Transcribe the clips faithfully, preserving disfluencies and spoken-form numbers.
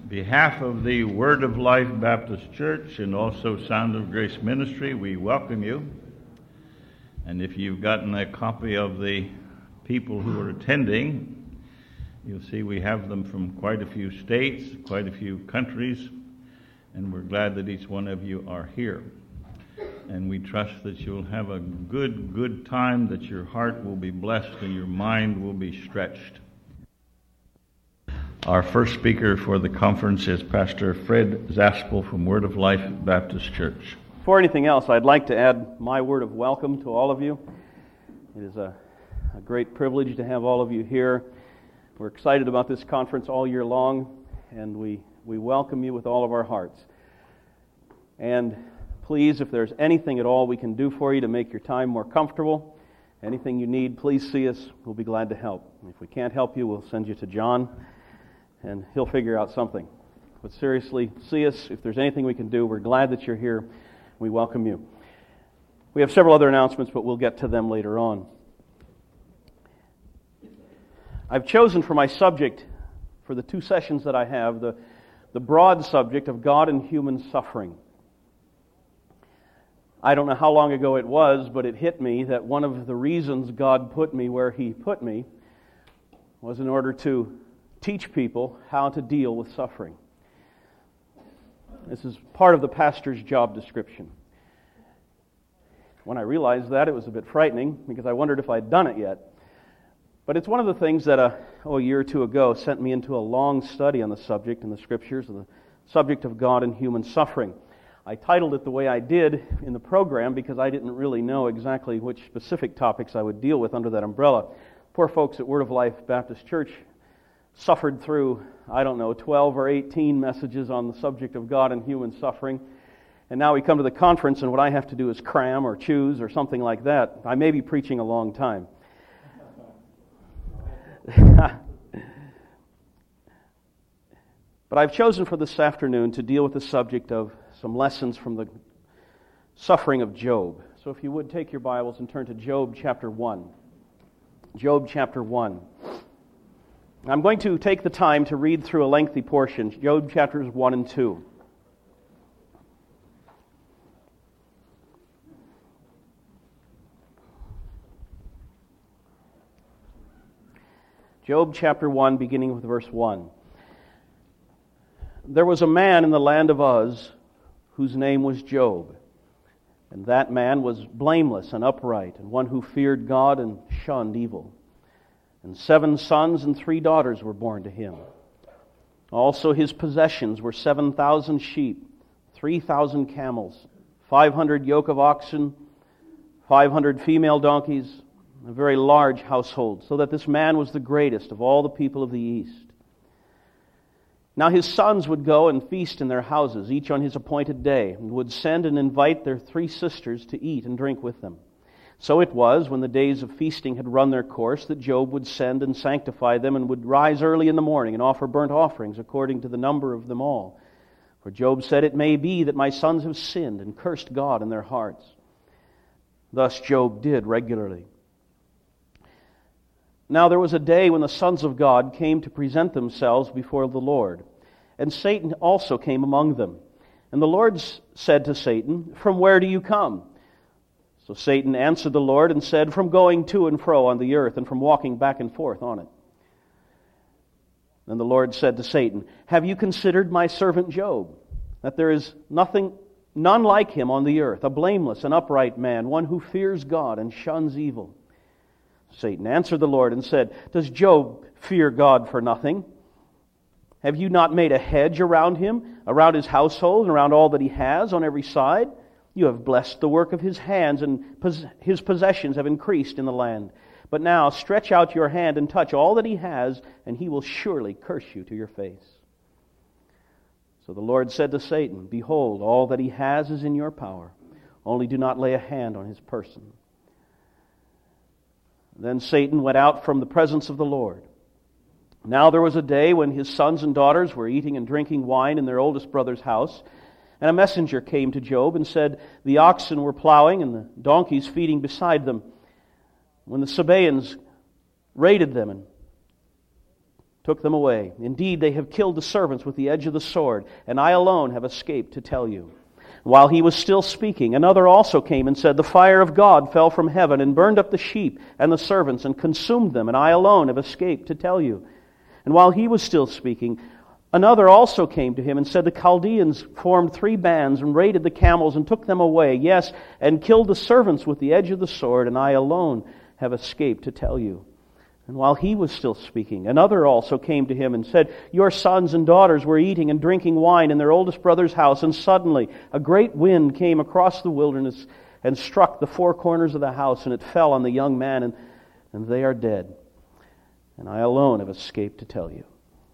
behalf of the Word of Life Baptist Church and also Sound of Grace Ministry, we welcome you. And if you've gotten a copy of the people who are attending, you'll see we have them from quite a few states, quite a few countries, and we're glad that each one of you are here. And we trust that you'll have a good, good time, that your heart will be blessed and your mind will be stretched. Our first speaker for the conference is Pastor Fred Zaspel from Word of Life Baptist Church. Before anything else, I'd like to add my word of welcome to all of you. It is a, a great privilege to have all of you here. We're excited about this conference all year long, and we, we welcome you with all of our hearts. And please, if there's anything at all we can do for you to make your time more comfortable, anything you need, please see us. We'll be glad to help. If we can't help you, we'll send you to John, and he'll figure out something. But seriously, see us. If there's anything we can do, we're glad that you're here. We welcome you. We have several other announcements, but we'll get to them later on. I've chosen for my subject, for the two sessions that I have, the, the broad subject of God and human suffering. I don't know how long ago it was, but it hit me that one of the reasons God put me where He put me was in order to teach people how to deal with suffering. This is part of the pastor's job description. When I realized that, it was a bit frightening because I wondered if I'd done it yet. But it's one of the things that a, oh, a year or two ago sent me into a long study on the subject in the Scriptures, the subject of God and human suffering. I titled it the way I did in the program because I didn't really know exactly which specific topics I would deal with under that umbrella. Poor folks at Word of Life Baptist Church suffered through, I don't know, twelve or eighteen messages on the subject of God and human suffering. And now we come to the conference and what I have to do is cram or choose or something like that. I may be preaching a long time. But I've chosen for this afternoon to deal with the subject of some lessons from the suffering of Job. So if you would take your Bibles and turn to Job chapter one. Job chapter one. I'm going to take the time to read through a lengthy portion, Job chapters one and two. Job chapter one, beginning with verse one. There was a man in the land of Uz whose name was Job, and that man was blameless and upright, and one who feared God and shunned evil. And seven sons and three daughters were born to him. Also his possessions were seven thousand sheep, three thousand camels, five hundred yoke of oxen, five hundred female donkeys, a very large household, so that this man was the greatest of all the people of the east. Now his sons would go and feast in their houses, each on his appointed day, and would send and invite their three sisters to eat and drink with them. So it was, when the days of feasting had run their course, that Job would send and sanctify them, and would rise early in the morning and offer burnt offerings according to the number of them all. For Job said, "It may be that my sons have sinned and cursed God in their hearts." Thus Job did regularly. Now there was a day when the sons of God came to present themselves before the Lord, and Satan also came among them. And the Lord said to Satan, "From where do you come?" So Satan answered the Lord and said, "From going to and fro on the earth, and from walking back and forth on it." Then the Lord said to Satan, "Have you considered my servant Job, that there is nothing, none like him on the earth, a blameless and upright man, one who fears God and shuns evil?" Satan answered the Lord and said, "Does Job fear God for nothing? Have you not made a hedge around him, around his household, and around all that he has on every side? You have blessed the work of his hands, and his possessions have increased in the land. But now stretch out your hand and touch all that he has, and he will surely curse you to your face." So the Lord said to Satan, "Behold, all that he has is in your power. Only do not lay a hand on his person." Then Satan went out from the presence of the Lord. Now there was a day when his sons and daughters were eating and drinking wine in their oldest brother's house. And a messenger came to Job and said, "The oxen were plowing and the donkeys feeding beside them, when the Sabaeans raided them and took them away. Indeed, they have killed the servants with the edge of the sword, and I alone have escaped to tell you." While he was still speaking, another also came and said, "The fire of God fell from heaven and burned up the sheep and the servants and consumed them, and I alone have escaped to tell you." And while he was still speaking, another also came to him and said, "The Chaldeans formed three bands and raided the camels and took them away, yes, and killed the servants with the edge of the sword, and I alone have escaped to tell you." And while he was still speaking, another also came to him and said, "Your sons and daughters were eating and drinking wine in their oldest brother's house, and suddenly a great wind came across the wilderness and struck the four corners of the house, and it fell on the young man, and, and they are dead. And I alone have escaped to tell you."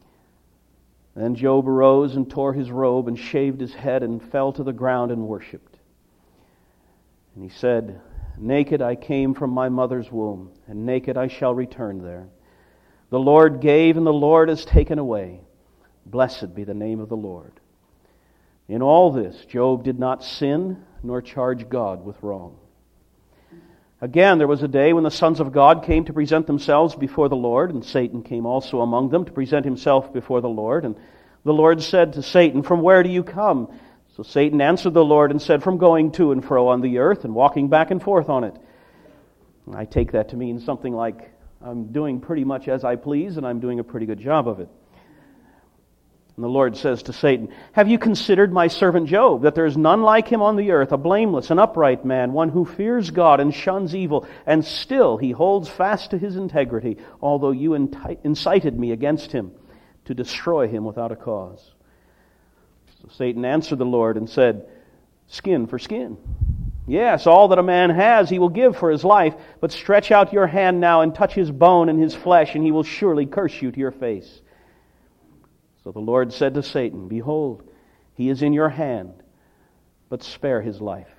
Then Job arose and tore his robe and shaved his head and fell to the ground and worshipped. And he said, "Naked I came from my mother's womb, and naked I shall return there. The Lord gave, and the Lord has taken away. Blessed be the name of the Lord." In all this, Job did not sin, nor charge God with wrong. Again, there was a day when the sons of God came to present themselves before the Lord, and Satan came also among them to present himself before the Lord. And the Lord said to Satan, "From where do you come?" So Satan answered the Lord and said, "From going to and fro on the earth and walking back and forth on it." I take that to mean something like, I'm doing pretty much as I please, and I'm doing a pretty good job of it. And the Lord says to Satan, "Have you considered my servant Job, that there is none like him on the earth, a blameless and upright man, one who fears God and shuns evil, and still he holds fast to his integrity, although you incited me against him to destroy him without a cause?" So Satan answered the Lord and said, "Skin for skin. Yes, all that a man has he will give for his life, but stretch out your hand now and touch his bone and his flesh, and he will surely curse you to your face." So the Lord said to Satan, "Behold, he is in your hand, but spare his life."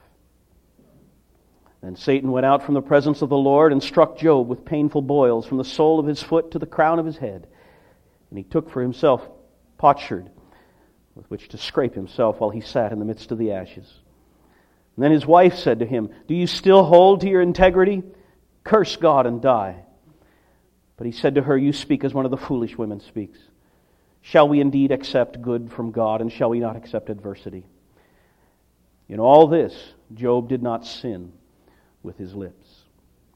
Then Satan went out from the presence of the Lord and struck Job with painful boils from the sole of his foot to the crown of his head. And he took for himself potsherd with which to scrape himself while he sat in the midst of the ashes. And then his wife said to him, "Do you still hold to your integrity? Curse God and die." But he said to her, "You speak as one of the foolish women speaks. Shall we indeed accept good from God, and shall we not accept adversity?" In all this, Job did not sin with his lips.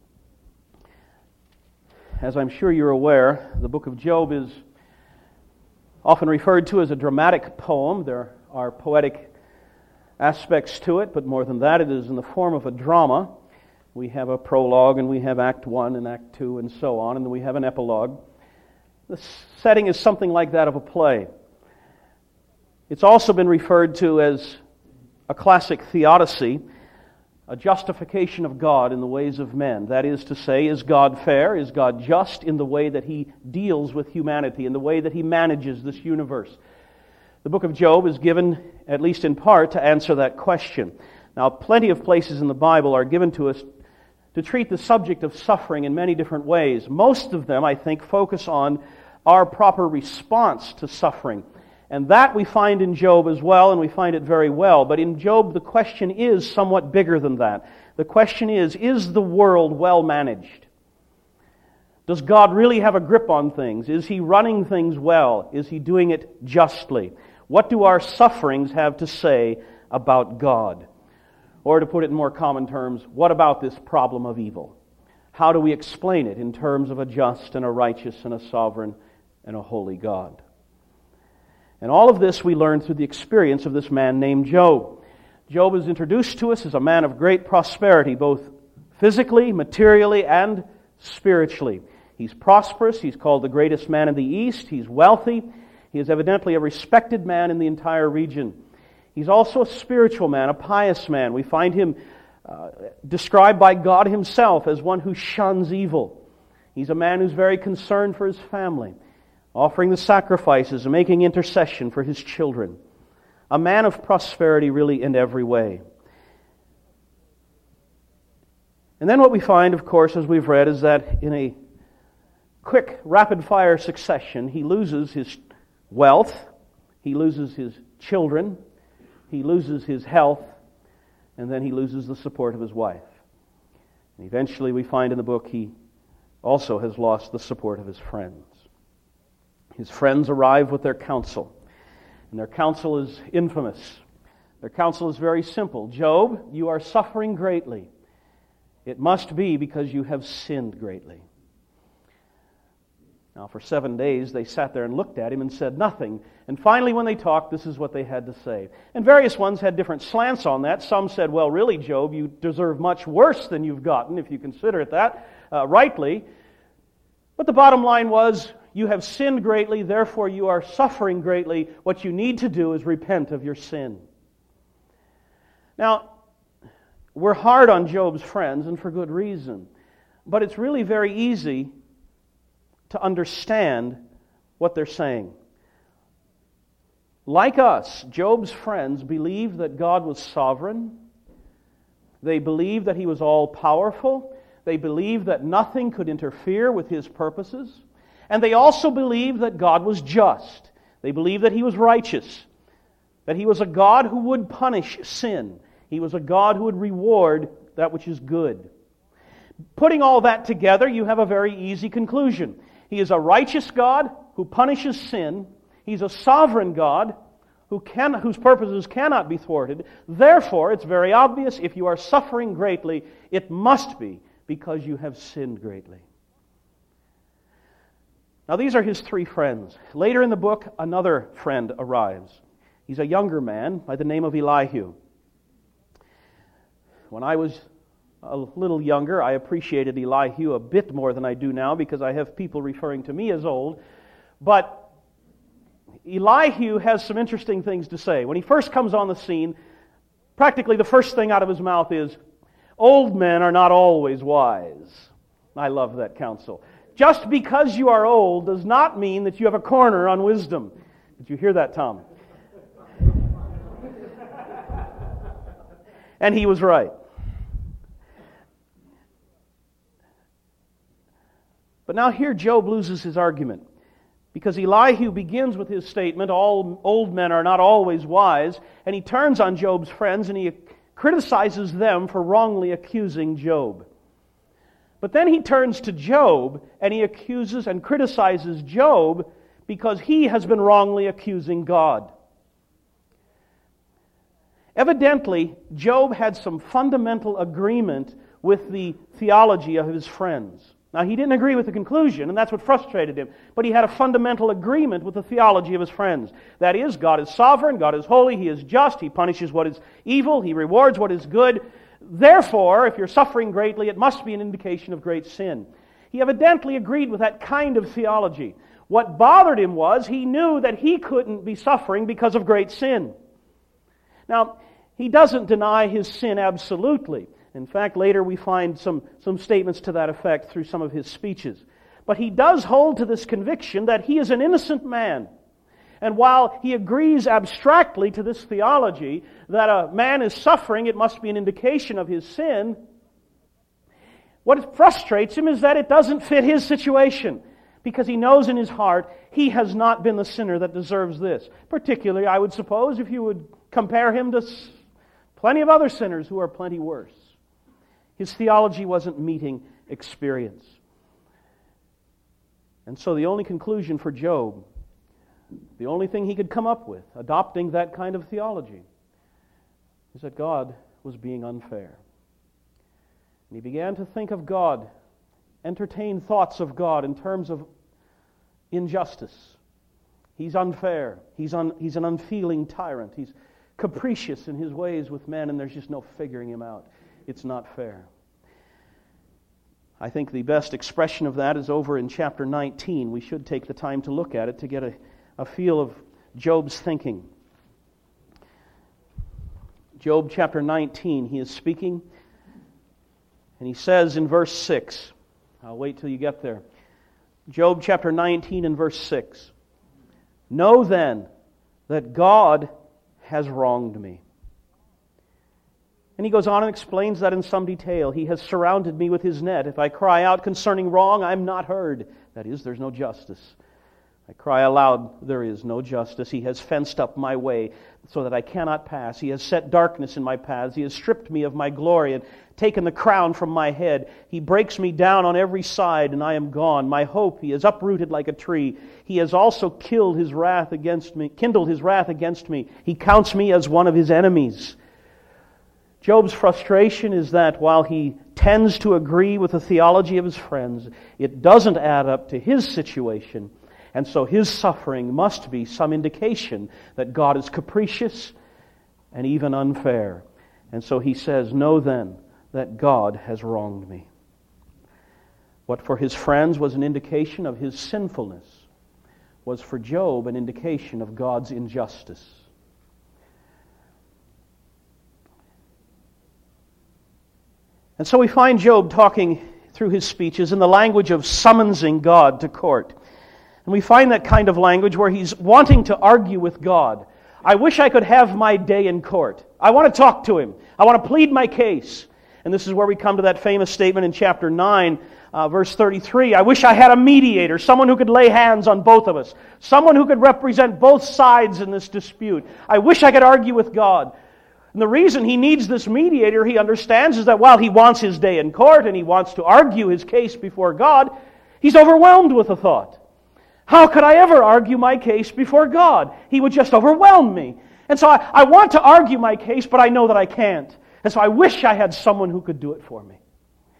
As I'm sure you're aware, the book of Job is often referred to as a dramatic poem. There are poetic aspects to it, but more than that, it is in the form of a drama. We have a prologue, and we have Act One and Act Two, and so on, and then we have an epilogue. The setting is something like that of a play. It's also been referred to as a classic theodicy, a justification of God in the ways of men. That is to say, is God fair? Is God just in the way that He deals with humanity, in the way that He manages this universe? The book of Job is given, at least in part, to answer that question. Now, plenty of places in the Bible are given to us to treat the subject of suffering in many different ways. Most of them, I think, focus on our proper response to suffering. And that we find in Job as well, and we find it very well. But in Job, the question is somewhat bigger than that. The question is, is the world well managed? Does God really have a grip on things? Is He running things well? Is He doing it justly? What do our sufferings have to say about God? Or to put it in more common terms, what about this problem of evil? How do we explain it in terms of a just and a righteous and a sovereign and a holy God? And all of this we learn through the experience of this man named Job. Job is introduced to us as a man of great prosperity, both physically, materially, and spiritually. He's prosperous. He's called the greatest man in the East. He's wealthy. He is evidently a respected man in the entire region. He's also a spiritual man, a pious man. We find him uh, described by God Himself as one who shuns evil. He's a man who's very concerned for his family, offering the sacrifices and making intercession for his children. A man of prosperity really in every way. And then what we find, of course, as we've read, is that in a quick, rapid-fire succession, he loses his wealth, he loses his children, he loses his health, and then he loses the support of his wife. And eventually we find in the book he also has lost the support of his friends. His friends arrive with their counsel, and their counsel is infamous. Their counsel is very simple. Job, you are suffering greatly. It must be because you have sinned greatly. Now, for seven days, they sat there and looked at him and said nothing. And finally, when they talked, this is what they had to say. And various ones had different slants on that. Some said, well, really, Job, you deserve much worse than you've gotten, if you consider it that, uh, rightly. But the bottom line was, you have sinned greatly, therefore you are suffering greatly. What you need to do is repent of your sin. Now, we're hard on Job's friends, and for good reason. But it's really very easy to understand what they're saying. Like us, Job's friends believed that God was sovereign. They believed that He was all-powerful. They believed that nothing could interfere with His purposes. And they also believed that God was just. They believed that He was righteous. That He was a God who would punish sin. He was a God who would reward that which is good. Putting all that together, you have a very easy conclusion. He is a righteous God who punishes sin. He's a sovereign God who can, whose purposes cannot be thwarted. Therefore, it's very obvious, if you are suffering greatly, it must be because you have sinned greatly. Now, these are his three friends. Later in the book, another friend arrives. He's a younger man by the name of Elihu. When I was a little younger, I appreciated Elihu a bit more than I do now because I have people referring to me as old. But Elihu has some interesting things to say. When he first comes on the scene, practically the first thing out of his mouth is, old men are not always wise. I love that counsel. Just because you are old does not mean that you have a corner on wisdom. Did you hear that, Tom? And he was right. But now here Job loses his argument. Because Elihu begins with his statement, all old men are not always wise, and he turns on Job's friends and he criticizes them for wrongly accusing Job. But then he turns to Job and he accuses and criticizes Job because he has been wrongly accusing God. Evidently, Job had some fundamental agreement with the theology of his friends. Now, he didn't agree with the conclusion, and that's what frustrated him. But he had a fundamental agreement with the theology of his friends. That is, God is sovereign, God is holy, He is just, He punishes what is evil, He rewards what is good. Therefore, if you're suffering greatly, it must be an indication of great sin. He evidently agreed with that kind of theology. What bothered him was he knew that he couldn't be suffering because of great sin. Now, he doesn't deny his sin absolutely. In fact, later we find some, some statements to that effect through some of his speeches. But he does hold to this conviction that he is an innocent man. And while he agrees abstractly to this theology that a man is suffering, it must be an indication of his sin, what frustrates him is that it doesn't fit his situation. Because he knows in his heart he has not been the sinner that deserves this. Particularly, I would suppose, if you would compare him to plenty of other sinners who are plenty worse. His theology wasn't meeting experience. And so the only conclusion for Job, the only thing he could come up with, adopting that kind of theology, is that God was being unfair. And he began to think of God, entertain thoughts of God in terms of injustice. He's unfair. He's, un, he's an unfeeling tyrant. He's capricious in his ways with men, and there's just no figuring him out. It's not fair. I think the best expression of that is over in chapter nineteen. We should take the time to look at it to get a, a feel of Job's thinking. Job chapter nineteen, he is speaking, and he says in verse six, I'll wait till you get there. Job chapter nineteen and verse six. Know then that God has wronged me. And he goes on and explains that in some detail. He has surrounded me with his net. If I cry out concerning wrong, I'm not heard. That is, there's no justice. I cry aloud, there is no justice. He has fenced up my way so that I cannot pass. He has set darkness in my paths. He has stripped me of my glory and taken the crown from my head. He breaks me down on every side, and I am gone. My hope he has uprooted like a tree. He has also killed his wrath against me, kindled his wrath against me. He counts me as one of his enemies. Job's frustration is that while he tends to agree with the theology of his friends, it doesn't add up to his situation. And so his suffering must be some indication that God is capricious and even unfair. And so he says, know then that God has wronged me. What for his friends was an indication of his sinfulness was for Job an indication of God's injustice. And so we find Job talking through his speeches in the language of summonsing God to court. And we find that kind of language where he's wanting to argue with God. I wish I could have my day in court. I want to talk to Him. I want to plead my case. And this is where we come to that famous statement in chapter nine, uh, verse thirty-three. I wish I had a mediator, someone who could lay hands on both of us, someone who could represent both sides in this dispute. I wish I could argue with God. And the reason he needs this mediator, he understands, is that while he wants his day in court and he wants to argue his case before God, he's overwhelmed with the thought. How could I ever argue my case before God? He would just overwhelm me. And so I, I want to argue my case, but I know that I can't. And so I wish I had someone who could do it for me.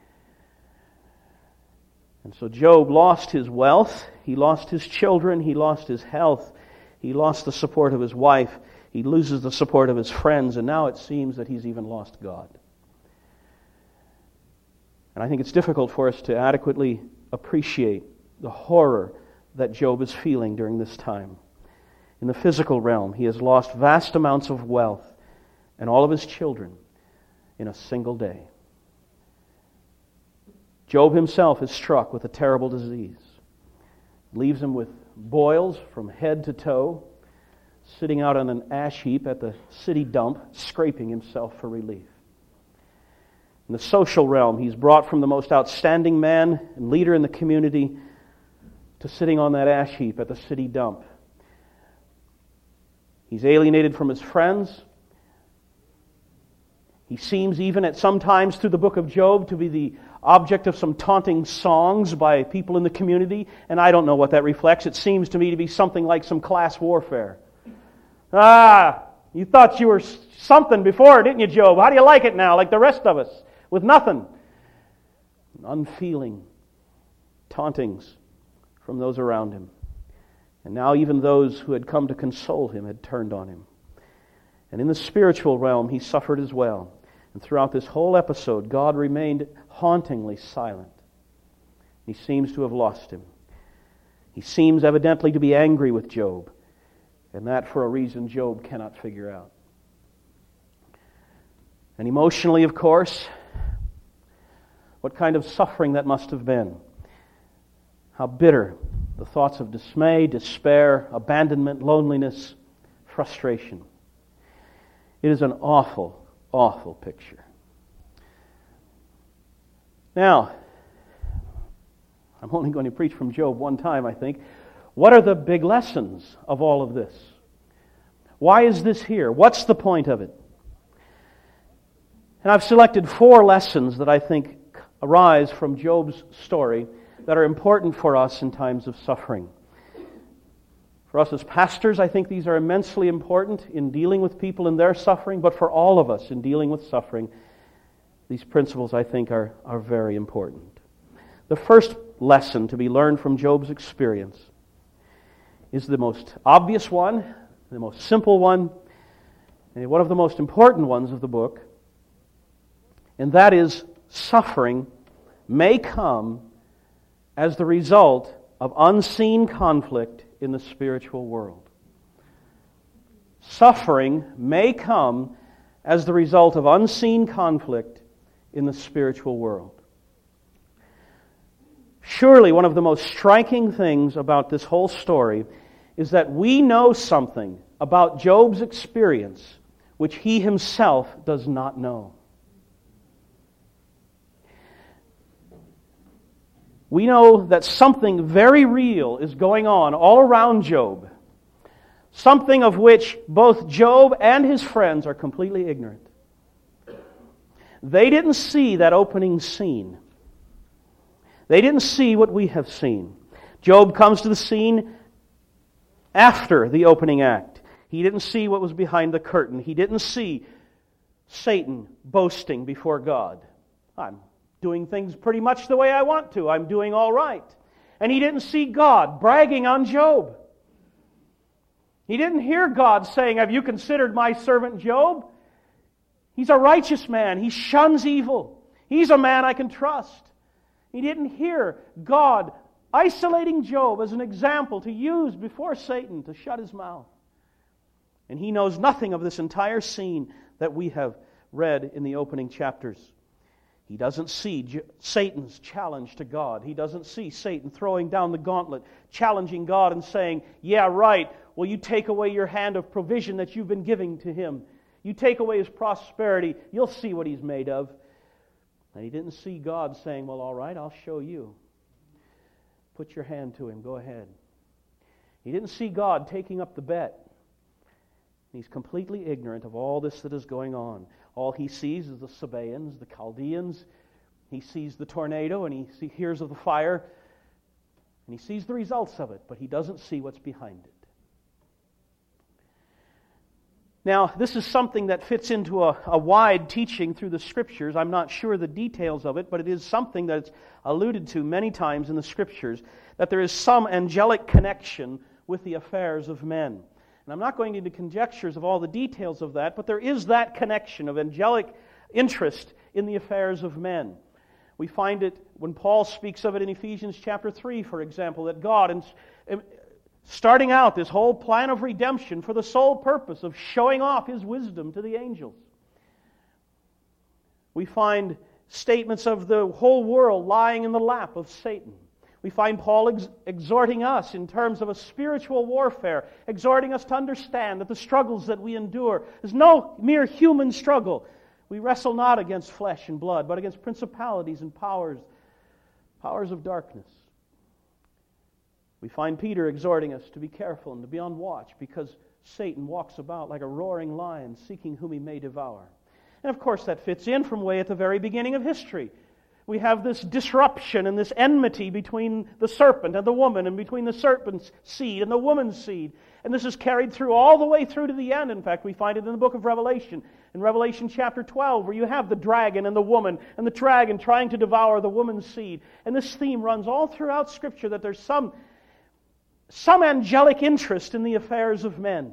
And so Job lost his wealth, he lost his children, he lost his health, he lost the support of his wife, he loses the support of his friends, and now it seems that he's even lost God. And I think it's difficult for us to adequately appreciate the horror that Job is feeling during this time. In the physical realm, he has lost vast amounts of wealth and all of his children in a single day. Job himself is struck with a terrible disease. It leaves him with boils from head to toe, sitting out on an ash heap at the city dump, scraping himself for relief. In the social realm, he's brought from the most outstanding man and leader in the community to sitting on that ash heap at the city dump. He's alienated from his friends. He seems even at some times through the book of Job to be the object of some taunting songs by people in the community, and I don't know what that reflects. It seems to me to be something like some class warfare. Ah, you thought you were something before, didn't you, Job? How do you like it now, like the rest of us, with nothing? Unfeeling tauntings from those around him. And now even those who had come to console him had turned on him. And in the spiritual realm, he suffered as well. And throughout this whole episode, God remained hauntingly silent. He seems to have lost him. He seems evidently to be angry with Job, and that for a reason Job cannot figure out. And emotionally, of course, what kind of suffering that must have been. How bitter the thoughts of dismay, despair, abandonment, loneliness, frustration. It is an awful, awful picture. Now, I'm only going to preach from Job one time, I think. What are the big lessons of all of this? Why is this here? What's the point of it? And I've selected four lessons that I think arise from Job's story that are important for us in times of suffering. For us as pastors, I think these are immensely important in dealing with people in their suffering, but for all of us in dealing with suffering, these principles, I think, are, are very important. The first lesson to be learned from Job's experience is the most obvious one, the most simple one, and one of the most important ones of the book, and that is suffering may come as the result of unseen conflict in the spiritual world. Suffering may come as the result of unseen conflict in the spiritual world. Surely one of the most striking things about this whole story is that we know something about Job's experience which he himself does not know. we know that something very real is going on all around Job. Something of which both Job and his friends are completely ignorant. They didn't see that opening scene. They didn't see what we have seen. Job comes to the scene after the opening act. He didn't see what was behind the curtain. He didn't see Satan boasting before God. I'm doing things pretty much the way I want to. I'm doing all right. And he didn't see God bragging on Job. He didn't hear God saying, "Have you considered my servant Job? He's a righteous man. He shuns evil. He's a man I can trust." He didn't hear God isolating Job as an example to use before Satan to shut his mouth. And he knows nothing of this entire scene that we have read in the opening chapters. He doesn't see J- Satan's challenge to God. He doesn't see Satan throwing down the gauntlet, challenging God and saying, "Yeah, right, well, you take away your hand of provision that you've been giving to him. You take away his prosperity, you'll see what he's made of." And he didn't see God saying, "Well, all right, I'll show you. Put your hand to him, go ahead." He didn't see God taking up the bet. He's completely ignorant of all this that is going on. All he sees is the Sabaeans, the Chaldeans. He sees the tornado and he see, hears of the fire. And he sees the results of it, but he doesn't see what's behind it. Now, this is something that fits into a, a wide teaching through the Scriptures. I'm not sure the details of it, but it is something that's alluded to many times in the Scriptures, that there is some angelic connection with the affairs of men. And I'm not going into conjectures of all the details of that, but there is that connection of angelic interest in the affairs of men. We find it when Paul speaks of it in Ephesians chapter three, for example, that God, in, starting out this whole plan of redemption for the sole purpose of showing off His wisdom to the angels. We find statements of the whole world lying in the lap of Satan. We find Paul ex- exhorting us in terms of a spiritual warfare, exhorting us to understand that the struggles that we endure is no mere human struggle. We wrestle not against flesh and blood, but against principalities and powers, powers of darkness. We find Peter exhorting us to be careful and to be on watch, because Satan walks about like a roaring lion, seeking whom he may devour. And of course that fits in from way at the very beginning of history. We have this disruption and this enmity between the serpent and the woman, and between the serpent's seed and the woman's seed. And this is carried through all the way through to the end. In fact, we find it in the book of Revelation. In Revelation chapter twelve, where you have the dragon and the woman, and the dragon trying to devour the woman's seed. And this theme runs all throughout Scripture, that there's some, some angelic interest in the affairs of men.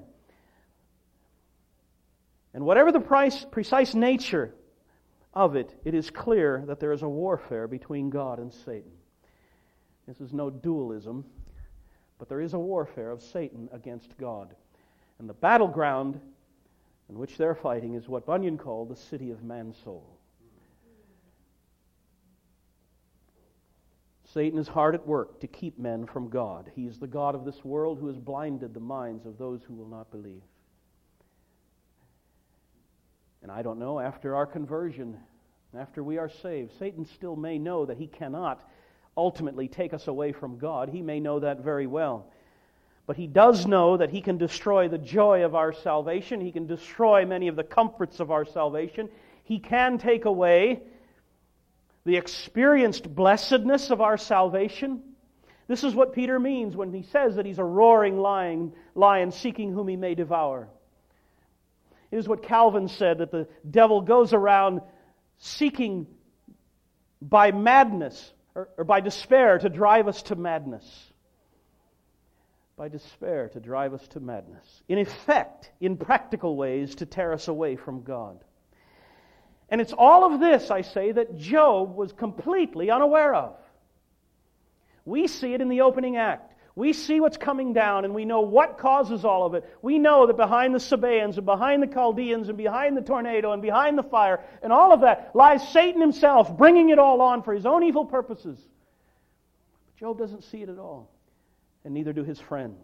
And whatever the price, precise nature of it, it is clear that there is a warfare between God and Satan. This is no dualism, but there is a warfare of Satan against God. And the battleground in which they're fighting is what Bunyan called the city of man's soul. Satan is hard at work to keep men from God. He is the god of this world who has blinded the minds of those who will not believe. And I don't know, after our conversion, after we are saved, Satan still may know that he cannot ultimately take us away from God. He may know that very well. But he does know that he can destroy the joy of our salvation. He can destroy many of the comforts of our salvation. He can take away the experienced blessedness of our salvation. This is what Peter means when he says that he's a roaring lion, lion seeking whom he may devour. It is what Calvin said, that the devil goes around seeking by madness or, or by despair to drive us to madness. By despair to drive us to madness. In effect, in practical ways, to tear us away from God. And it's all of this, I say, that Job was completely unaware of. We see it in the opening act. We see what's coming down, and we know what causes all of it. We know that behind the Sabaeans and behind the Chaldeans and behind the tornado and behind the fire and all of that lies Satan himself, bringing it all on for his own evil purposes. But Job doesn't see it at all, and neither do his friends.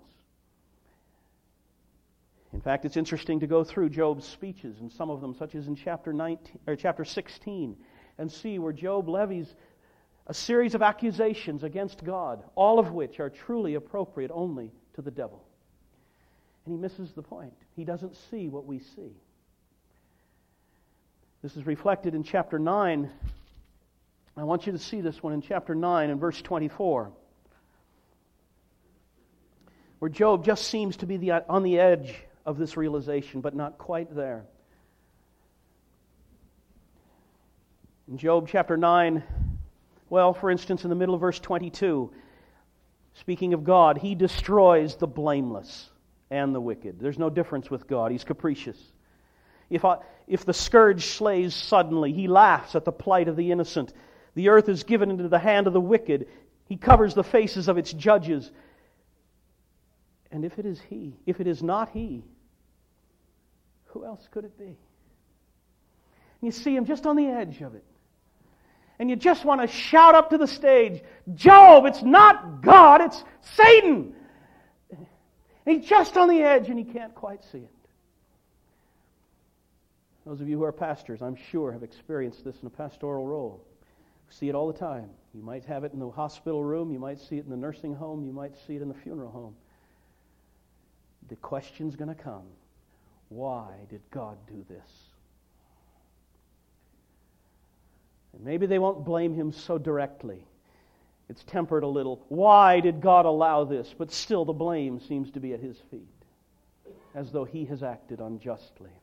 In fact, it's interesting to go through Job's speeches, and some of them, such as in chapter nineteen or chapter sixteen, and see where Job levies A series of accusations against God, all of which are truly appropriate only to the devil. And he misses the point. He doesn't see what we see. This is reflected in chapter nine. I want you to see this one in chapter nine and verse twenty-four, where Job just seems to be the, on the edge of this realization, but not quite there. In Job chapter nine, well, for instance, in the middle of verse twenty-two, speaking of God, He destroys the blameless and the wicked. There's no difference with God. He's capricious. If, I, if the scourge slays suddenly, He laughs at the plight of the innocent. The earth is given into the hand of the wicked. He covers the faces of its judges. And if it is He, if it is not He, who else could it be? And you see Him just on the edge of it. And you just want to shout up to the stage, Job, it's not God, it's Satan. And he's just on the edge and he can't quite see it. Those of you who are pastors, I'm sure, have experienced this in a pastoral role. You see it all the time. You might have it in the hospital room, you might see it in the nursing home, you might see it in the funeral home. The question's going to come, why did God do this? And maybe they won't blame Him so directly. It's tempered a little. Why did God allow this? But still the blame seems to be at His feet, as though He has acted unjustly.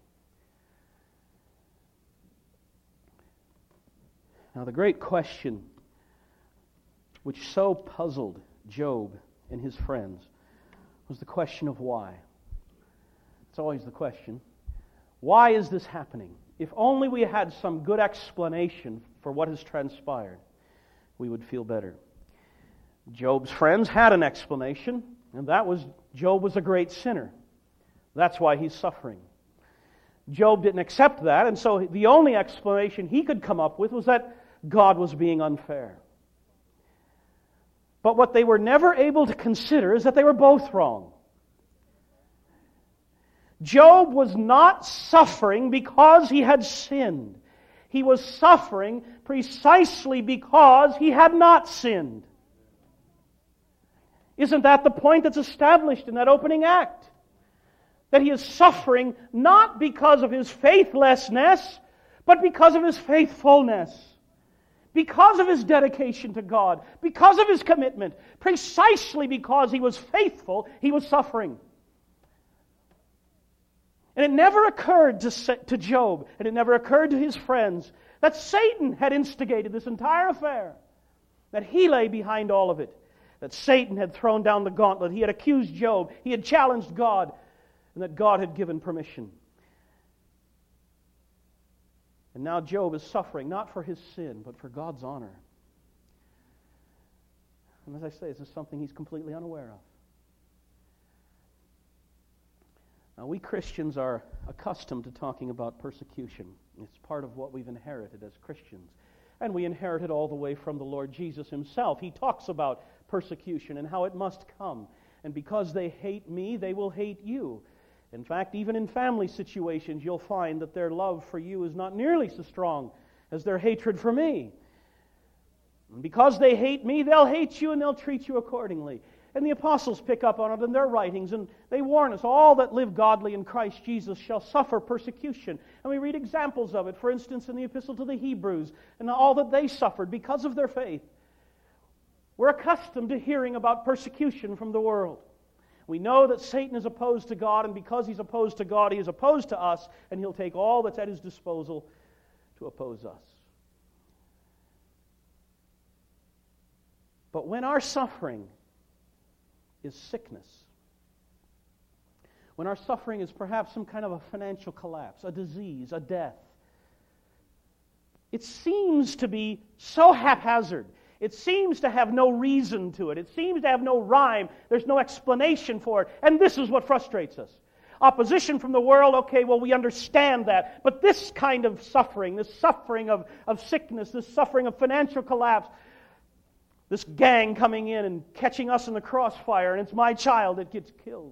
Now the great question which so puzzled Job and his friends was the question of why. It's always the question. Why is this happening? If only we had some good explanation for what has transpired, we would feel better. Job's friends had an explanation, and that was Job was a great sinner. That's why he's suffering. Job didn't accept that, and so the only explanation he could come up with was that God was being unfair. But what they were never able to consider is that they were both wrong. Job was not suffering because he had sinned. He was suffering precisely because he had not sinned. Isn't that the point that's established in that opening act? That he is suffering not because of his faithlessness, but because of his faithfulness. Because of his dedication to God. Because of his commitment. Precisely because he was faithful, he was suffering. And it never occurred to, to Job, and it never occurred to his friends, that Satan had instigated this entire affair. That he lay behind all of it. That Satan had thrown down the gauntlet. He had accused Job. He had challenged God. And that God had given permission. And now Job is suffering, not for his sin, but for God's honor. And as I say, this is something he's completely unaware of. Now, we Christians are accustomed to talking about persecution. It's part of what we've inherited as Christians. And we inherit it all the way from the Lord Jesus Himself. He talks about persecution and how it must come. And because they hate me, they will hate you. In fact, even in family situations, you'll find that their love for you is not nearly so strong as their hatred for me. And because they hate me, they'll hate you and they'll treat you accordingly. And the apostles pick up on it in their writings, and they warn us, all that live godly in Christ Jesus shall suffer persecution. And we read examples of it, for instance, in the Epistle to the Hebrews, and all that they suffered because of their faith. We're accustomed to hearing about persecution from the world. We know that Satan is opposed to God, and because he's opposed to God, he is opposed to us, and he'll take all that's at his disposal to oppose us. But when our suffering is sickness, when our suffering is perhaps some kind of a financial collapse, a disease, a death, it seems to be so haphazard. It seems to have no reason to it. It seems to have no rhyme. There's no explanation for it. And this is what frustrates us. Opposition from the world, okay, well, we understand that. But this kind of suffering, this suffering of, of sickness, this suffering of financial collapse, this gang coming in and catching us in the crossfire, and it's my child that gets killed.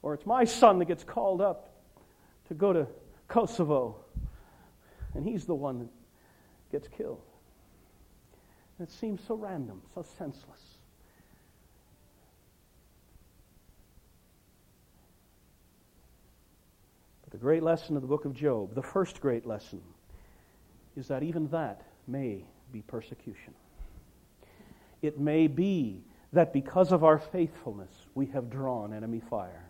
Or it's my son that gets called up to go to Kosovo, and he's the one that gets killed. And it seems so random, so senseless. But the great lesson of the book of Job, the first great lesson, is that even that may be persecution. It may be that because of our faithfulness, we have drawn enemy fire.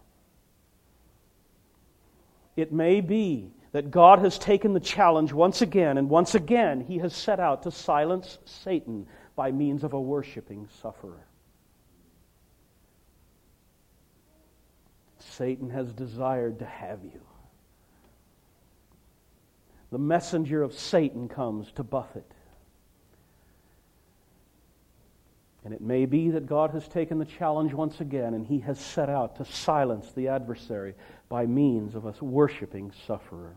It may be that God has taken the challenge once again, and once again He has set out to silence Satan by means of a worshiping sufferer. Satan has desired to have you. The messenger of Satan comes to buffet. And it may be that God has taken the challenge once again, and He has set out to silence the adversary by means of a worshiping sufferer.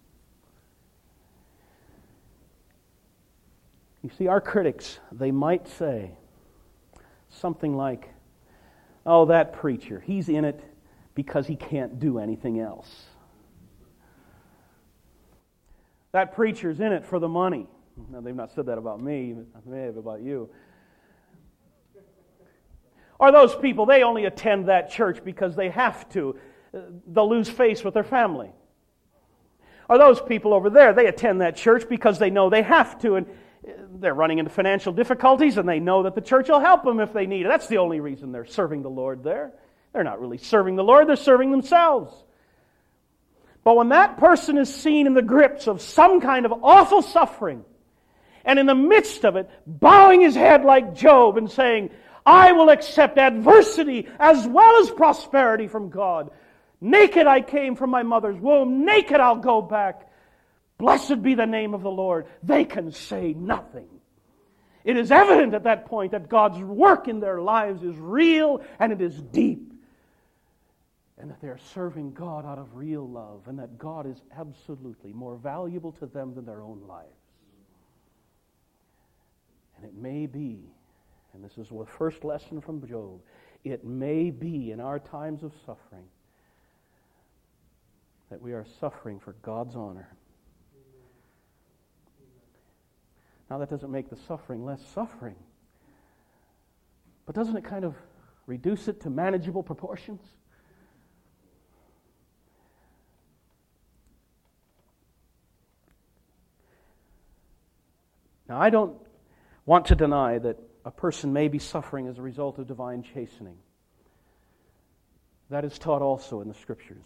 You see, our critics, they might say something like, oh, that preacher, he's in it because he can't do anything else. That preacher's in it for the money. Now, they've not said that about me, but they have about you. Or those people, they only attend that church because they have to. They'll lose face with their family. Or those people over there, they attend that church because they know they have to, and they're running into financial difficulties, and they know that the church will help them if they need it. That's the only reason they're serving the Lord there. They're not really serving the Lord, they're serving themselves. But when that person is seen in the grips of some kind of awful suffering, and in the midst of it, bowing his head like Job and saying, I will accept adversity as well as prosperity from God. Naked I came from my mother's womb. Naked I'll go back. Blessed be the name of the Lord. They can say nothing. It is evident at that point that God's work in their lives is real and it is deep. And that they are serving God out of real love. And that God is absolutely more valuable to them than their own lives. And it may be, and this is the first lesson from Job, it may be in our times of suffering that we are suffering for God's honor. Now that doesn't make the suffering less suffering, but doesn't it kind of reduce it to manageable proportions? Now I don't want to deny that a person may be suffering as a result of divine chastening. That is taught also in the Scriptures.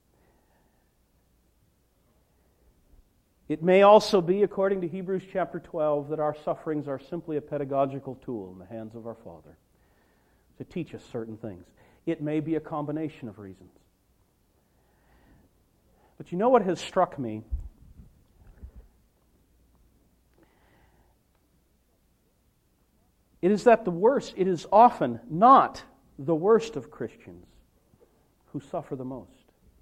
It may also be, according to Hebrews chapter twelve, that our sufferings are simply a pedagogical tool in the hands of our Father to teach us certain things. It may be a combination of reasons. But you know what has struck me? It is that the worst, it is often not the worst of Christians who suffer the most.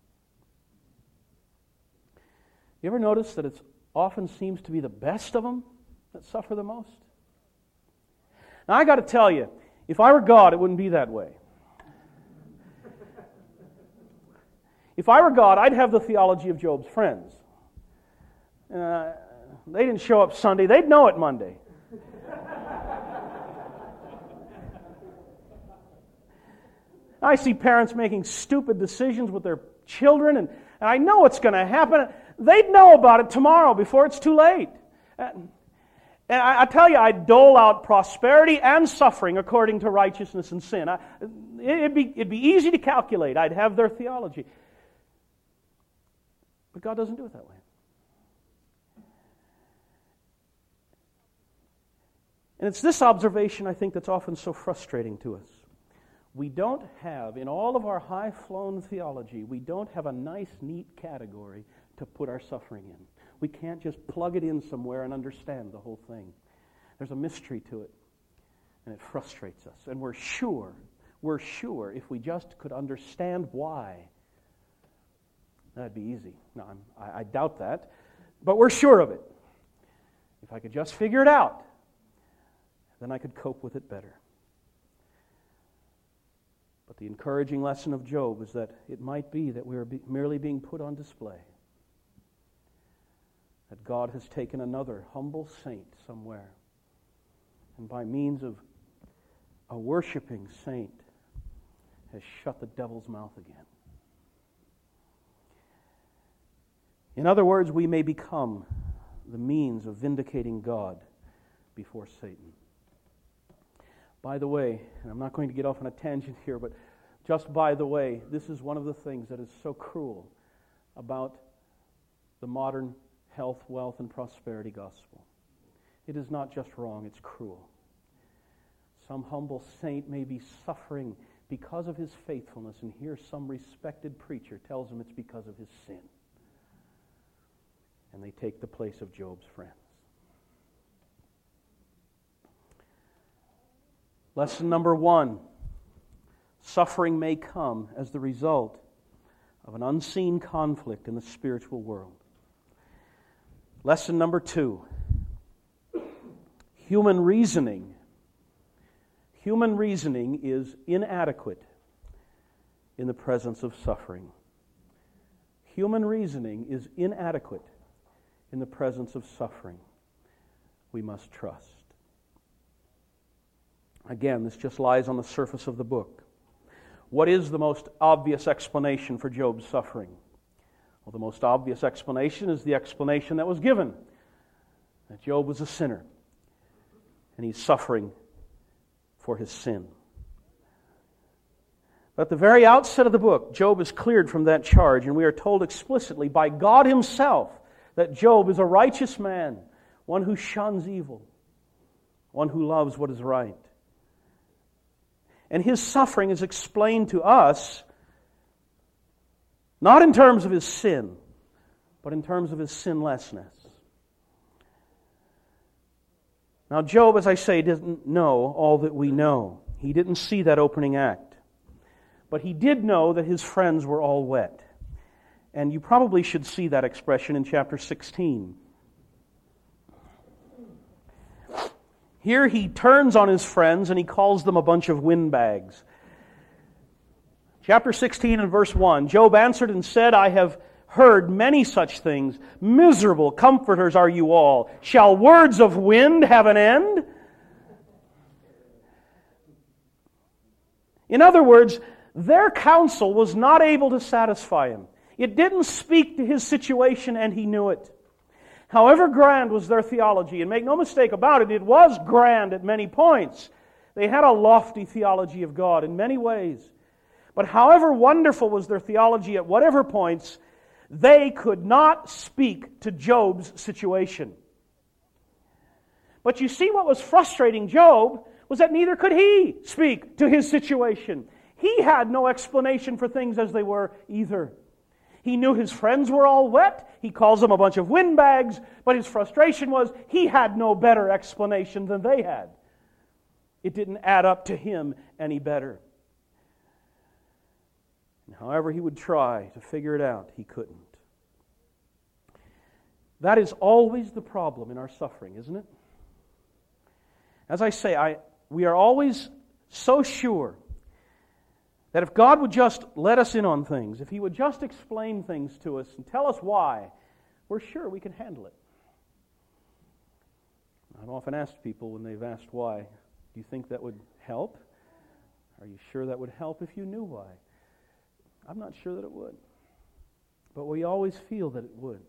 You ever notice that it often seems to be the best of them that suffer the most? Now I got to tell you, if I were God, it wouldn't be that way. If I were God, I'd have the theology of Job's friends. Uh, they didn't show up Sunday, they'd know it Monday. I see parents making stupid decisions with their children, and, and I know what's going to happen. They'd know about it tomorrow before it's too late. And, and I, I tell you, I'd dole out prosperity and suffering according to righteousness and sin. I, it'd, be, it'd be easy to calculate. I'd have their theology. But God doesn't do it that way. And it's this observation, I think, that's often so frustrating to us. We don't have, in all of our high-flown theology, we don't have a nice, neat category to put our suffering in. We can't just plug it in somewhere and understand the whole thing. There's a mystery to it, and it frustrates us. And we're sure, we're sure if we just could understand why, that'd be easy. No, I'm, I, I doubt that, but we're sure of it. If I could just figure it out, then I could cope with it better. But the encouraging lesson of Job is that it might be that we are be- merely being put on display. That God has taken another humble saint somewhere, and by means of a worshiping saint has shut the devil's mouth again. In other words, we may become the means of vindicating God before Satan. By the way, and I'm not going to get off on a tangent here, but just by the way, this is one of the things that is so cruel about the modern health, wealth, and prosperity gospel. It is not just wrong, it's cruel. Some humble saint may be suffering because of his faithfulness, and here some respected preacher tells him it's because of his sin. And they take the place of Job's friends. Lesson number one. Suffering may come as the result of an unseen conflict in the spiritual world. Lesson number two. Human reasoning. Human reasoning is inadequate in the presence of suffering. Human reasoning is inadequate in the presence of suffering. We must trust. Again, this just lies on the surface of the book. What is the most obvious explanation for Job's suffering? Well, the most obvious explanation is the explanation that was given, that Job was a sinner, and he's suffering for his sin. But at the very outset of the book, Job is cleared from that charge, and we are told explicitly by God Himself that Job is a righteous man, one who shuns evil, one who loves what is right. And his suffering is explained to us not in terms of his sin, but in terms of his sinlessness. Now, Job, as I say, didn't know all that we know. He didn't see that opening act. But he did know that his friends were all wet. And you probably should see that expression in chapter sixteen. Here he turns on his friends and he calls them a bunch of windbags. Chapter sixteen and verse one, Job answered and said, I have heard many such things. Miserable comforters are you all. Shall words of wind have an end? In other words, their counsel was not able to satisfy him. It didn't speak to his situation, and he knew it. However grand was their theology, and make no mistake about it, it was grand at many points. They had a lofty theology of God in many ways. But however wonderful was their theology at whatever points, they could not speak to Job's situation. But you see, what was frustrating Job was that neither could he speak to his situation. He had no explanation for things as they were either. He knew his friends were all wet. He calls them a bunch of windbags. But his frustration was he had no better explanation than they had. It didn't add up to him any better. And however he would try to figure it out, he couldn't. That is always the problem in our suffering, isn't it? As I say, I, we are always so sure that if God would just let us in on things, if He would just explain things to us and tell us why, we're sure we can handle it. I've often asked people when they've asked why, do you think that would help? Are you sure that would help if you knew why? I'm not sure that it would. But we always feel that it would.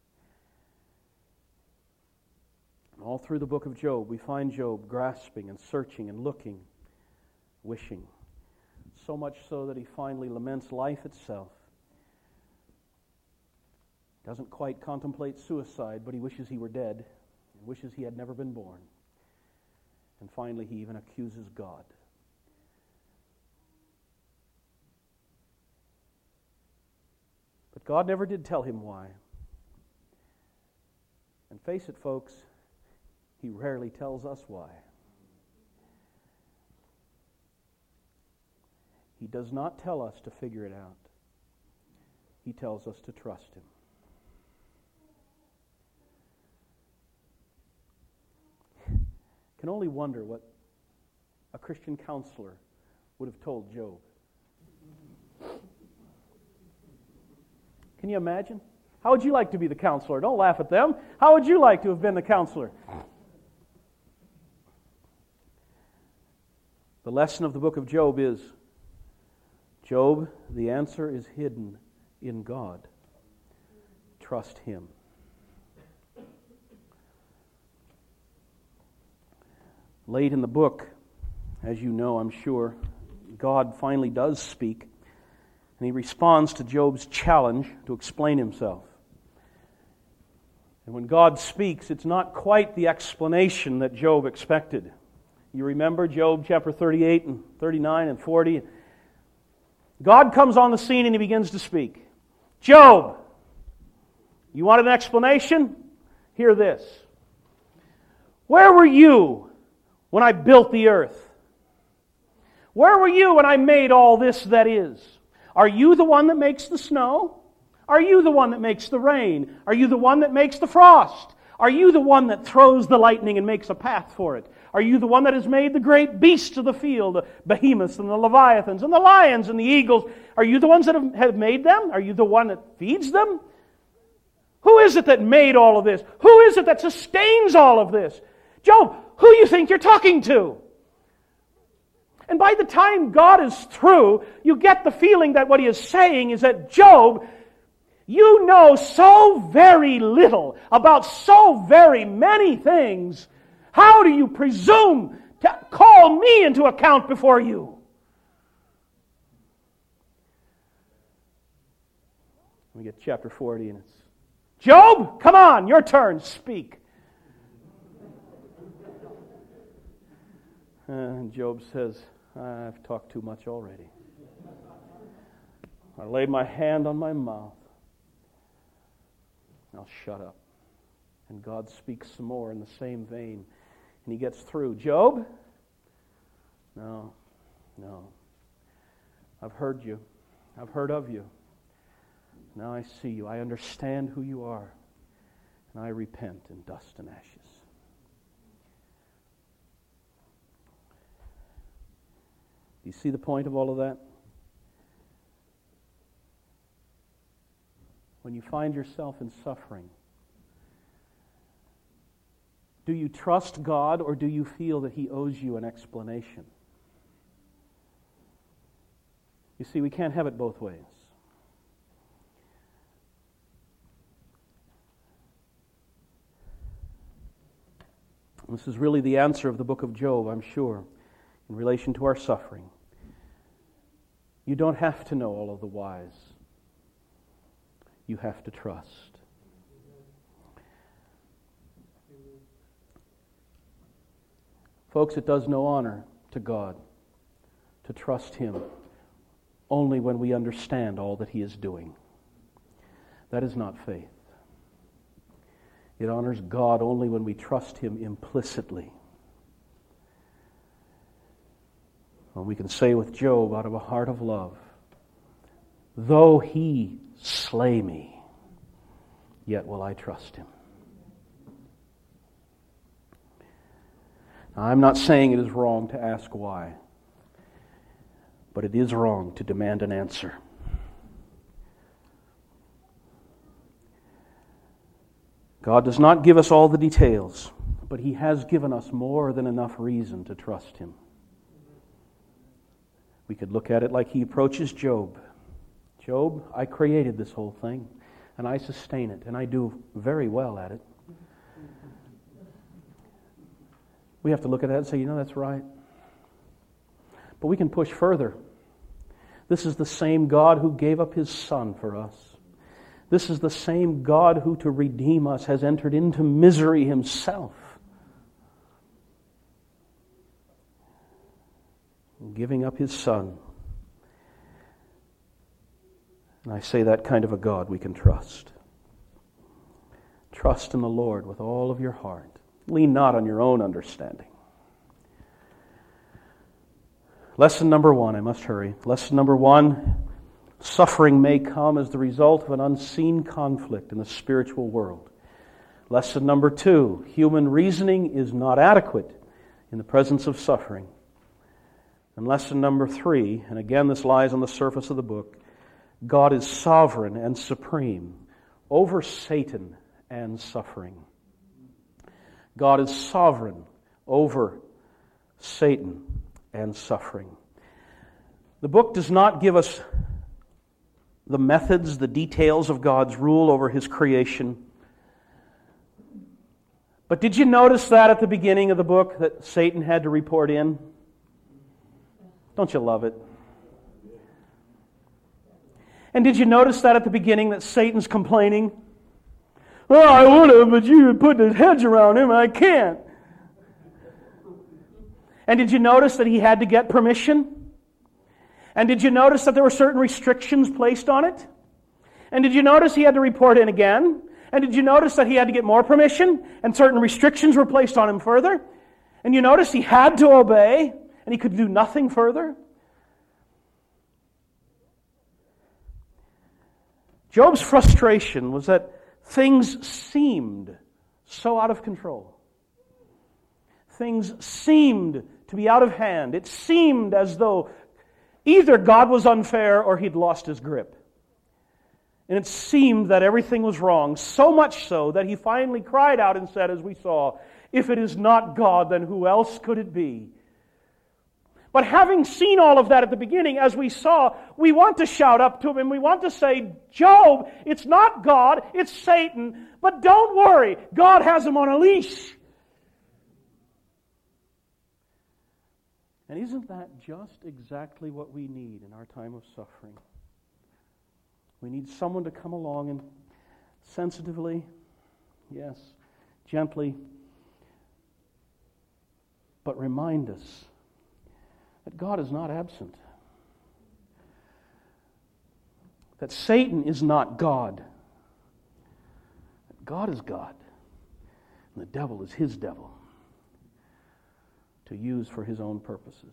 All through the book of Job, we find Job grasping and searching and looking, wishing. So much so that he finally laments life itself. Doesn't quite contemplate suicide, but he wishes he were dead and wishes he had never been born. And finally, he even accuses God. But God never did tell him why. And face it, folks, He rarely tells us why. He does not tell us to figure it out. He tells us to trust Him. Can only wonder what a Christian counselor would have told Job Can you imagine? How would you like to be the counselor? Don't laugh at them. How would you like to have been the counselor? The lesson of the book of Job is, Job, the answer is hidden in God. Trust Him. Late in the book, as you know, I'm sure, God finally does speak, and He responds to Job's challenge to explain himself. And when God speaks, it's not quite the explanation that Job expected. You remember Job chapter thirty-eight and thirty-nine and forty? God comes on the scene and He begins to speak. Job, you want an explanation? Hear this. Where were you when I built the earth? Where were you when I made all this that is? Are you the one that makes the snow? Are you the one that makes the rain? Are you the one that makes the frost? Are you the one that throws the lightning and makes a path for it? Are you the one that has made the great beasts of the field, the behemoths and the leviathans and the lions and the eagles? Are you the ones that have, have made them? Are you the one that feeds them? Who is it that made all of this? Who is it that sustains all of this? Job, who do you think you're talking to? And by the time God is through, you get the feeling that what He is saying is that, Job, you know so very little about so very many things. How do you presume to call me into account before you? We get chapter forty, and it's, Job, come on, your turn, speak. And Job says, I've talked too much already. I laid my hand on my mouth. I'll shut up. And God speaks some more in the same vein. And He gets through. Job? No, no. I've heard you. I've heard of you. Now I see you. I understand who you are. And I repent in dust and ashes. Do you see the point of all of that? When you find yourself in suffering, do you trust God or do you feel that He owes you an explanation? You see, we can't have it both ways. This is really the answer of the book of Job, I'm sure, in relation to our suffering. You don't have to know all of the whys. You have to trust. Folks, it does no honor to God to trust Him only when we understand all that He is doing. That is not faith. It honors God only when we trust Him implicitly. When we can say with Job out of a heart of love, though He slay me, yet will I trust Him. Now, I'm not saying it is wrong to ask why, but it is wrong to demand an answer. God does not give us all the details, but He has given us more than enough reason to trust Him. We could look at it like He approaches Job. Job, I created this whole thing, and I sustain it, and I do very well at it. We have to look at that and say, you know, that's right. But we can push further. This is the same God who gave up His Son for us. This is the same God who, to redeem us, has entered into misery Himself, giving up His Son. And I say that kind of a God we can trust. Trust in the Lord with all of your heart. Lean not on your own understanding. Lesson number one, I must hurry. Lesson number one, suffering may come as the result of an unseen conflict in the spiritual world. Lesson number two, human reasoning is not adequate in the presence of suffering. And lesson number three, and again this lies on the surface of the book, God is sovereign and supreme over Satan and suffering. God is sovereign over Satan and suffering. The book does not give us the methods, the details of God's rule over His creation. But did you notice that at the beginning of the book that Satan had to report in? Don't you love it? And did you notice that at the beginning that Satan's complaining? Oh, I would have, but you put a hedge around him, I can't. And did you notice that he had to get permission? And did you notice that there were certain restrictions placed on it? And did you notice he had to report in again? And did you notice that he had to get more permission? And certain restrictions were placed on him further? And you notice he had to obey, and he could do nothing further? Job's frustration was that things seemed so out of control. Things seemed to be out of hand. It seemed as though either God was unfair or He'd lost His grip. And it seemed that everything was wrong, so much so that he finally cried out and said, as we saw, "If it is not God, then who else could it be?" But having seen all of that at the beginning, as we saw, we want to shout up to him and we want to say, "Job, it's not God, it's Satan, but don't worry, God has him on a leash." And isn't that just exactly what we need in our time of suffering? We need someone to come along and sensitively, yes, gently, but remind us that God is not absent. That Satan is not God. That God is God. And the devil is his devil to use for his own purposes.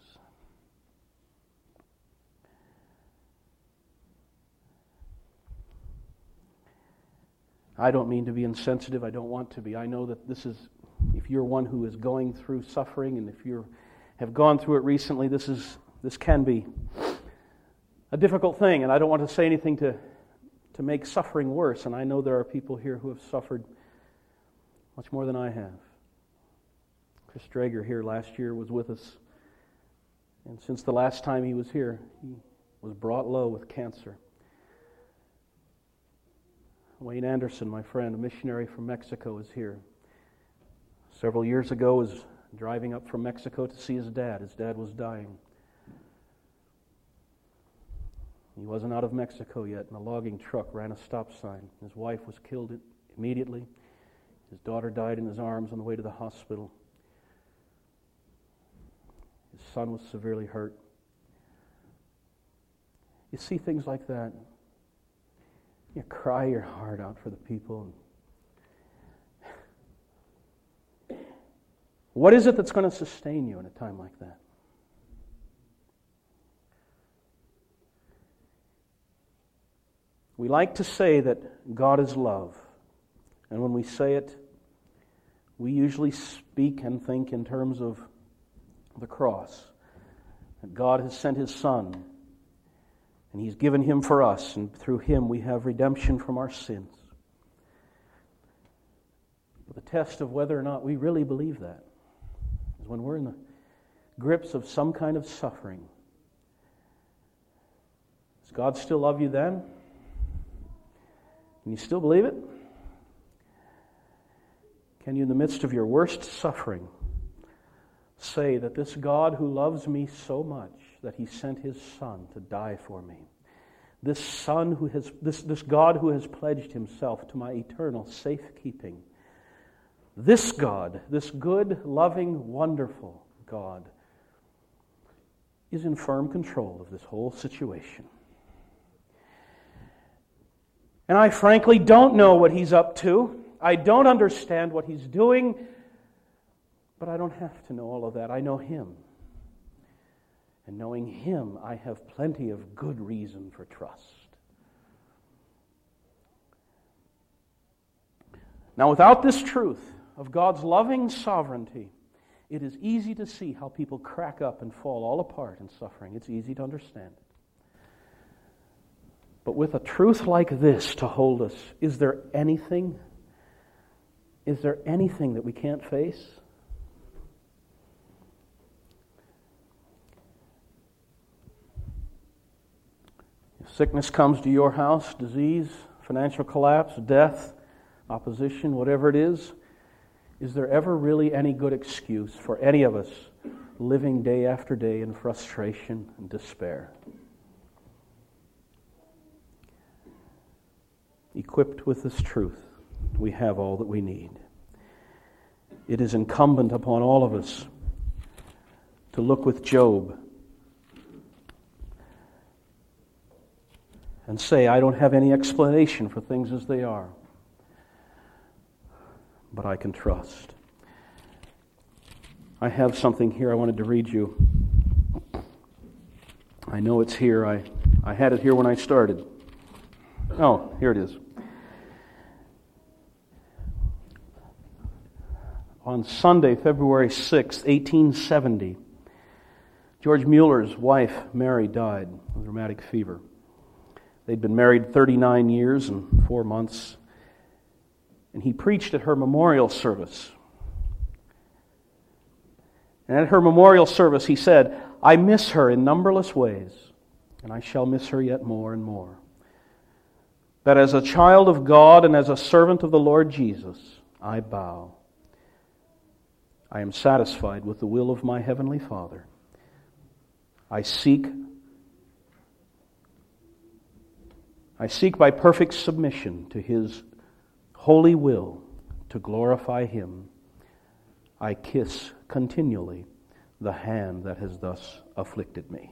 I don't mean to be insensitive. I don't want to be. I know that this is, if you're one who is going through suffering, and if you have gone through it recently, this is this can be a difficult thing. And I don't want to say anything to, to make suffering worse. And I know there are people here who have suffered much more than I have. Chris Drager here last year was with us. And since the last time he was here, he was brought low with cancer. Wayne Anderson, my friend, a missionary from Mexico, is here. Several years ago, was driving up from Mexico to see his dad. His dad was dying. He wasn't out of Mexico yet, and a logging truck ran a stop sign. His wife was killed immediately. His daughter died in his arms on the way to the hospital. His son was severely hurt. You see things like that. You cry your heart out for the people. What is it that's going to sustain you in a time like that? We like to say that God is love. And when we say it, we usually speak and think in terms of the cross. That God has sent His Son, and He's given Him for us, and through Him we have redemption from our sins. But the test of whether or not we really believe that is when we're in the grips of some kind of suffering. Does God still love you then? Can you still believe it? Can you, in the midst of your worst suffering, say that this God who loves me so much that He sent His Son to die for me, this Son who has, this, this God who has pledged Himself to my eternal safekeeping, this God, this good, loving, wonderful God, is in firm control of this whole situation. And I frankly don't know what He's up to. I don't understand what He's doing, but I don't have to know all of that. I know Him. And knowing Him, I have plenty of good reason for trust. Now, without this truth of God's loving sovereignty, it is easy to see how people crack up and fall all apart in suffering. It's easy to understand it. But with a truth like this to hold us, is there anything, is there anything that we can't face? If sickness comes to your house, disease, financial collapse, death, opposition, whatever it is, is there ever really any good excuse for any of us living day after day in frustration and despair? Equipped with this truth, we have all that we need. It is incumbent upon all of us to look with Job and say, I don't have any explanation for things as they are, but I can trust. I have something here I wanted to read you. I know it's here. I, I had it here when I started. Oh, here it is. On Sunday, February sixth, eighteen seventy, George Mueller's wife, Mary, died of rheumatic fever. They'd been married thirty-nine years and four months, and he preached at her memorial service. And at her memorial service, he said, I miss her in numberless ways, and I shall miss her yet more and more. That as a child of God and as a servant of the Lord Jesus, I bow. I am satisfied with the will of my heavenly Father. I seek, I seek by perfect submission to His holy will to glorify Him. I kiss continually the hand that has thus afflicted me.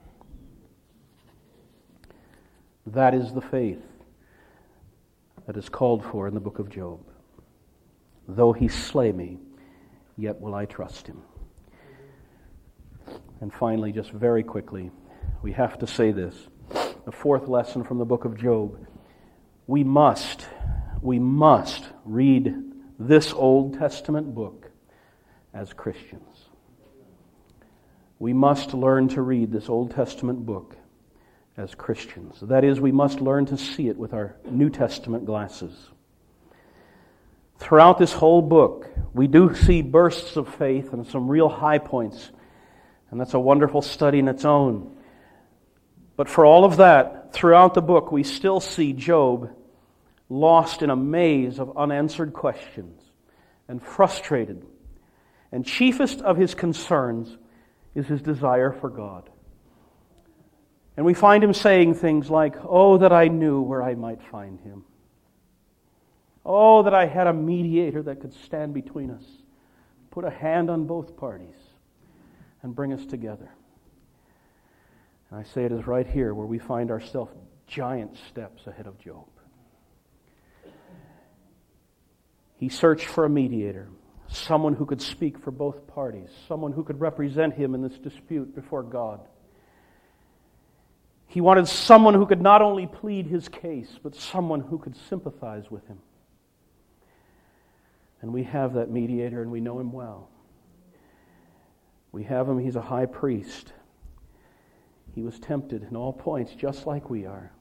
That is the faith that is called for in the book of Job. Though he slay me, yet will I trust him. And finally, just very quickly, we have to say this. The fourth lesson from the book of Job. We must, we must read this Old Testament book as Christians. We must learn to read this Old Testament book as Christians. That is, we must learn to see it with our New Testament glasses. Throughout this whole book, we do see bursts of faith and some real high points, and that's a wonderful study in its own. But for all of that, throughout the book, we still see Job lost in a maze of unanswered questions and frustrated. And chiefest of his concerns is his desire for God. And we find him saying things like, oh, that I knew where I might find him. Oh, that I had a mediator that could stand between us, put a hand on both parties, and bring us together. And I say it is right here where we find ourselves giant steps ahead of Job. He searched for a mediator, someone who could speak for both parties, someone who could represent him in this dispute before God. He wanted someone who could not only plead his case, but someone who could sympathize with him. And we have that mediator, and we know him well. We have him, he's a high priest. He was tempted in all points, just like we are,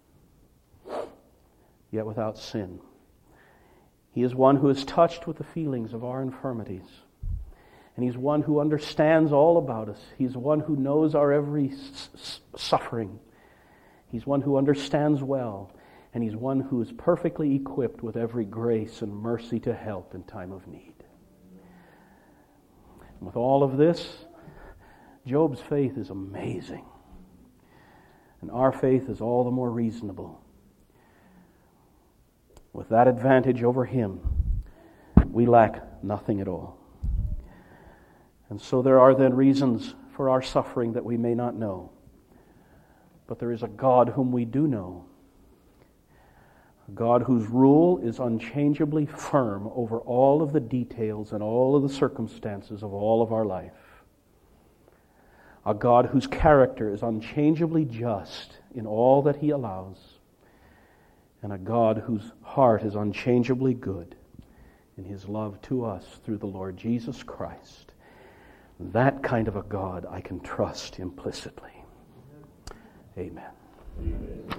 yet without sin. He is one who is touched with the feelings of our infirmities. And he's one who understands all about us. He's one who knows our every s- s- suffering. He's one who understands well. And he's one who is perfectly equipped with every grace and mercy to help in time of need. And with all of this, Job's faith is amazing. And our faith is all the more reasonable. With that advantage over him, we lack nothing at all. And so there are then reasons for our suffering that we may not know. But there is a God whom we do know. A God whose rule is unchangeably firm over all of the details and all of the circumstances of all of our life. A God whose character is unchangeably just in all that He allows. And a God whose heart is unchangeably good in His love to us through the Lord Jesus Christ. That kind of a God I can trust implicitly. Amen. Amen.